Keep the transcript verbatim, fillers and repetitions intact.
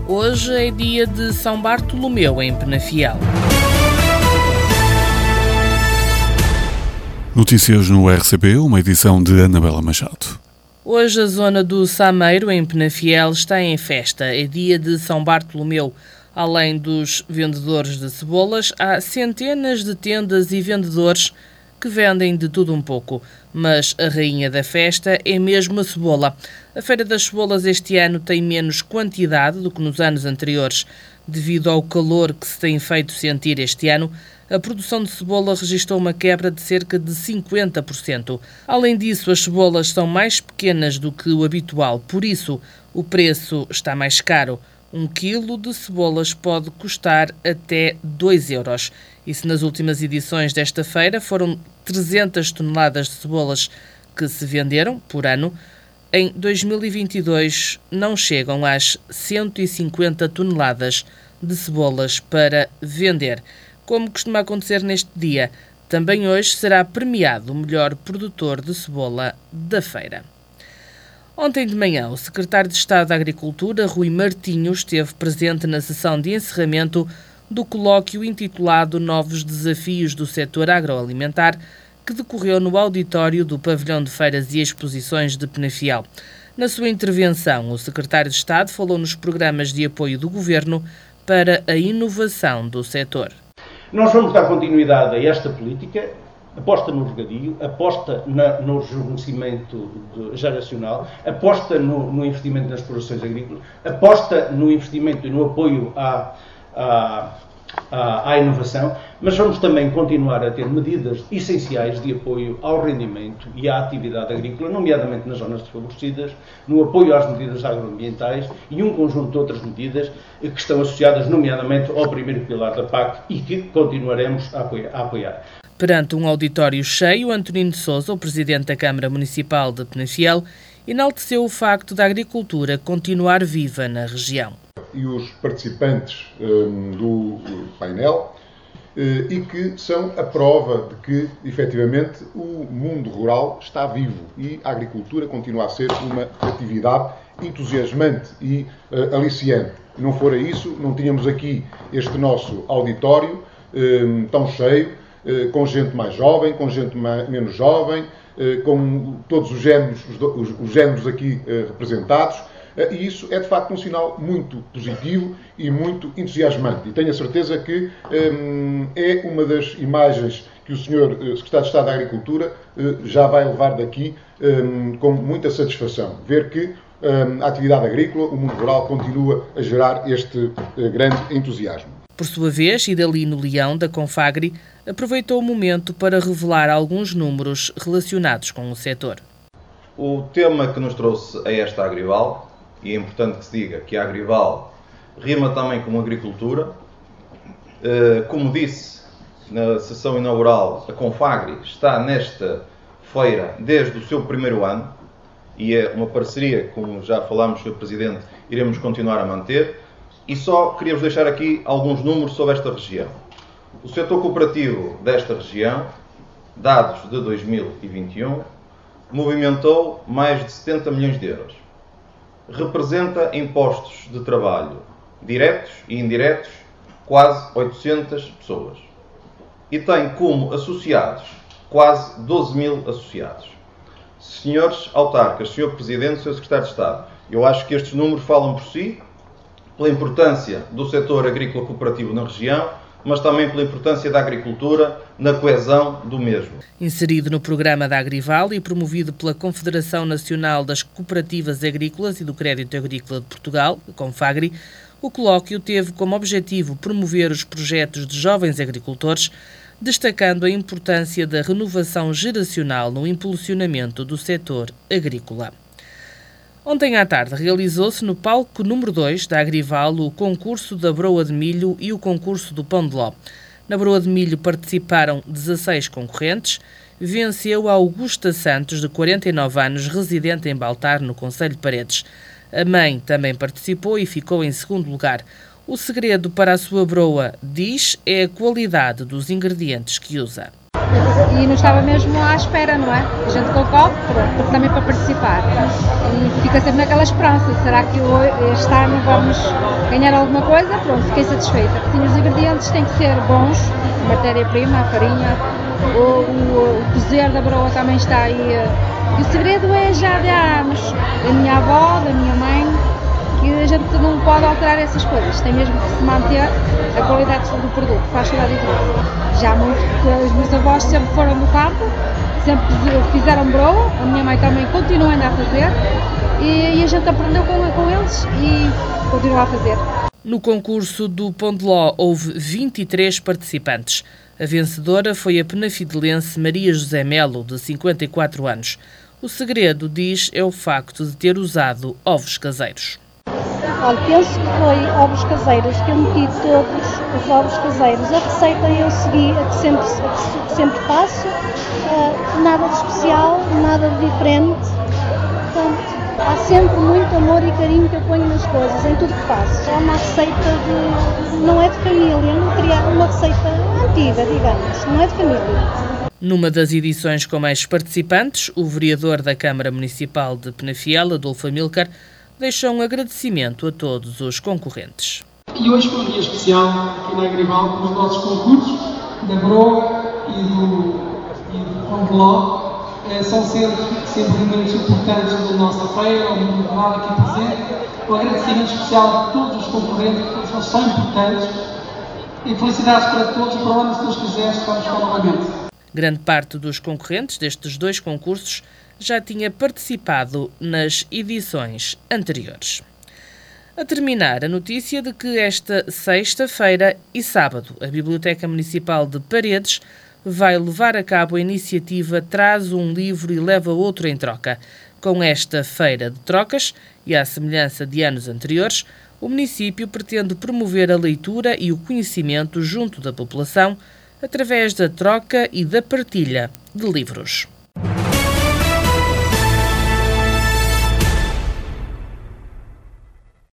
Hoje é dia de São Bartolomeu em Penafiel. Notícias no R C P, uma edição de Anabela Machado. Hoje a zona do Sameiro, em Penafiel, está em festa. É dia de São Bartolomeu. Além dos vendedores de cebolas, há centenas de tendas e vendedores que vendem de tudo um pouco. Mas a rainha da festa é mesmo a cebola. A Feira das Cebolas este ano tem menos quantidade do que nos anos anteriores. Devido ao calor que se tem feito sentir este ano, a produção de cebola registrou uma quebra de cerca de cinquenta por cento. Além disso, as cebolas são mais pequenas do que o habitual, por isso o preço está mais caro. Um quilo de cebolas pode custar até dois euros. E se nas últimas edições desta feira foram trezentas toneladas de cebolas que se venderam por ano, em dois mil e vinte e dois não chegam às cento e cinquenta toneladas de cebolas para vender. Como costuma acontecer neste dia, também hoje será premiado o melhor produtor de cebola da feira. Ontem de manhã, o secretário de Estado da Agricultura, Rui Martinho, esteve presente na sessão de encerramento do colóquio intitulado Novos Desafios do Setor Agroalimentar, que decorreu no auditório do Pavilhão de Feiras e Exposições de Penafiel. Na sua intervenção, o secretário de Estado falou nos programas de apoio do Governo para a inovação do setor. Nós vamos dar continuidade a esta política, aposta no regadio, aposta na, no rejuvenescimento geracional, aposta no, no investimento nas explorações agrícolas, aposta no investimento e no apoio à, à, à, à inovação, mas vamos também continuar a ter medidas essenciais de apoio ao rendimento e à atividade agrícola, nomeadamente nas zonas desfavorecidas, no apoio às medidas agroambientais e um conjunto de outras medidas que estão associadas, nomeadamente, ao primeiro pilar da P A C e que continuaremos a apoiar. A apoiar. Perante um auditório cheio, Antonino de Sousa, o presidente da Câmara Municipal de Penafiel, enalteceu o facto da agricultura continuar viva na região. E os participantes um, do painel uh, e que são a prova de que, efetivamente, o mundo rural está vivo e a agricultura continua a ser uma atividade entusiasmante e uh, aliciante. Não fora isso, não tínhamos aqui este nosso auditório um, tão cheio, com gente mais jovem, com gente mais, menos jovem, com todos os géneros, os, os géneros aqui representados, e isso é de facto um sinal muito positivo e muito entusiasmante. E tenho a certeza que hum, é uma das imagens que o senhor Secretário de Estado da Agricultura já vai levar daqui hum, com muita satisfação. Ver que hum, a atividade agrícola, o mundo rural, continua a gerar este uh, grande entusiasmo. Por sua vez, Idalino Leão, da Confagri, aproveitou o momento para revelar alguns números relacionados com o setor. O tema que nos trouxe a esta Agrival, e é importante que se diga que a Agrival rima também com agricultura, como disse na sessão inaugural, a Confagri está nesta feira desde o seu primeiro ano, e é uma parceria, como já falámos, senhor Presidente, iremos continuar a manter. E só queria-vos deixar aqui alguns números sobre esta região. O setor cooperativo desta região, dados de dois mil e vinte e um, movimentou mais de setenta milhões de euros. Representa em postos de trabalho diretos e indiretos quase oitocentas pessoas. E tem como associados quase doze mil associados. Senhores autarcas, senhor Presidente, senhor Secretário de Estado, eu acho que estes números falam por si, pela importância do setor agrícola cooperativo na região, mas também pela importância da agricultura na coesão do mesmo. Inserido no programa da Agrival e promovido pela Confederação Nacional das Cooperativas Agrícolas e do Crédito Agrícola de Portugal, a Confagri, o colóquio teve como objetivo promover os projetos de jovens agricultores, destacando a importância da renovação geracional no impulsionamento do setor agrícola. Ontem à tarde realizou-se no palco número dois da Agrival o concurso da broa de milho e o concurso do pão de ló. Na broa de milho participaram dezasseis concorrentes. Venceu a Augusta Santos, de quarenta e nove anos, residente em Baltar, no concelho de Paredes. A mãe também participou e ficou em segundo lugar. O segredo para a sua broa, diz, é a qualidade dos ingredientes que usa. e não estava mesmo à espera, não é? A gente concorre, pronto, também para participar. E fica sempre naquela esperança, será que este ano vamos ganhar alguma coisa? Pronto, fiquei satisfeita. Sim, os ingredientes têm que ser bons, a matéria-prima, a farinha, o, o, o cozer da broa também está aí. E o segredo é já de há anos, da minha avó, da minha mãe, que a gente não pode alterar essas coisas, tem mesmo que se manter a qualidade do produto, faz toda a diferença. Já muito, porque os meus avós sempre foram do campo, sempre fizeram broa, a minha mãe também continua ainda a fazer, e, e a gente aprendeu com, com eles e continua a fazer. No concurso do Pão de Ló houve vinte e três participantes. A vencedora foi a penafidelense Maria José Melo, de cinquenta e quatro anos. O segredo, diz, é o facto de ter usado ovos caseiros. Olha, penso que foi ovos caseiros, que eu meti todos os ovos caseiros. A receita eu segui, a que sempre, a que sempre faço, uh, nada de especial, nada de diferente. Portanto, há sempre muito amor e carinho que eu ponho nas coisas, em tudo que faço. É uma receita de, não é de família, não queria uma receita antiga, digamos, não é de família. Numa das edições com mais participantes, o vereador da Câmara Municipal de Penafiel, Adolfo Amílcar, deixou um agradecimento a todos os concorrentes. E hoje foi um dia especial aqui na Agrival com os nossos concursos da broa e do, e do Pão de Ló. É, são sempre, sempre momentos importantes da nossa feira, o mundo rural aqui presente. Um agradecimento especial a todos os concorrentes, porque eles são importantes. E felicidades para todos e para o ano, se Deus quiser, estamos cá novamente. Grande parte dos concorrentes destes dois concursos já tinha participado nas edições anteriores. A terminar, a notícia de que esta sexta-feira e sábado a Biblioteca Municipal de Paredes vai levar a cabo a iniciativa Traz um livro e leva outro em troca. Com esta feira de trocas, e à semelhança de anos anteriores, o município pretende promover a leitura e o conhecimento junto da população através da troca e da partilha de livros.